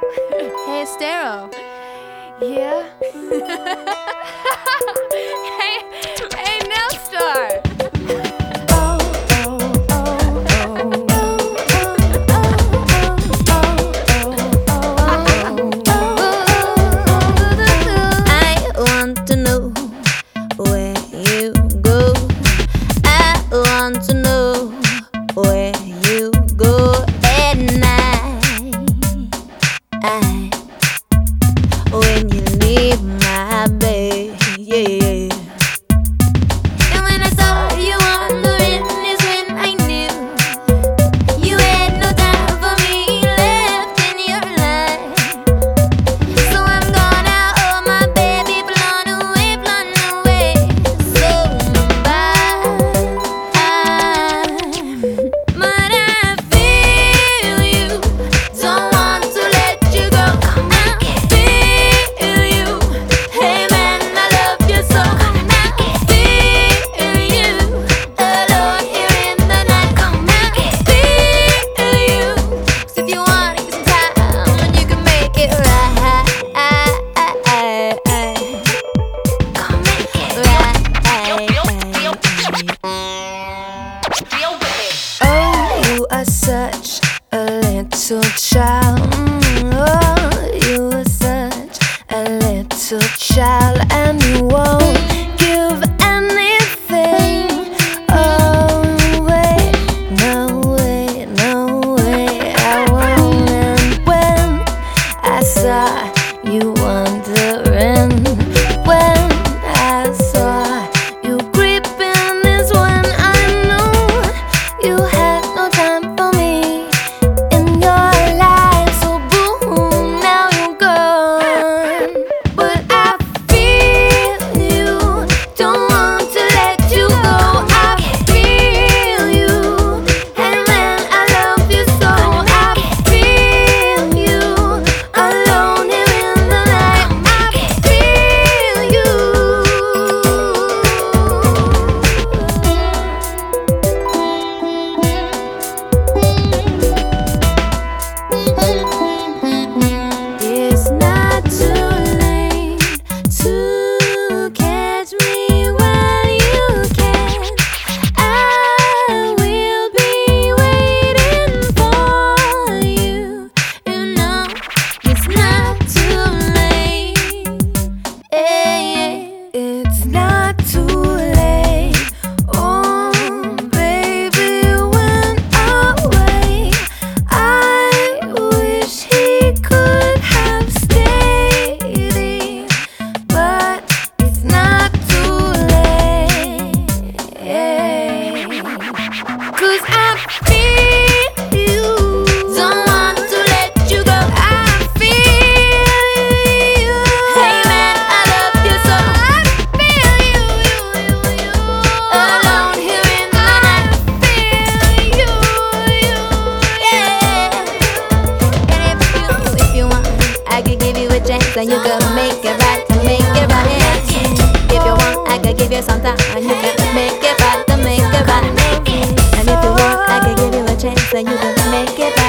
Hey, Estero. Yeah? Hey, Nelstar. I want to know where you go. I want to know where you go at night. When you leave my bed, yeah. And when I saw you wandering is when I knew you had no time for me left in your life. So I'm gonna hold my baby, blown away. So bye. But I feel you, don't want to let you go. I feel you, hey man, I love you so. I feel you, alone here in the night. I feel you, 'cause if you wanna give some time, you can make it right. Oh, you are such a little child. Oh, you are such a little child, and you won't give anything away. No way, no way, I won't. And when I saw you wandering, when I saw you creeping, is when I knew you had no time for me in your life. So boom, now you're gone. But I feel you, don't want to let you go. I feel you, and man, I love you so. I feel you, alone here in the night. I feel you. It's not too late to catch me when you can. I will be waiting for you. You know it's not too late. It's not too late. Oh, baby, went away. I wish he could have stayed, but it's not too late. 'Cause I feel you, don't want to let you go. I feel you, hey man, I love you so. I feel you, alone here in the night. I feel you, yeah. And if you want, I could give you a chance and you could make it right, make it right. If you want, I could give you some time and you could make it right, make it right. And if you want, I could give you a chance and you could make it right.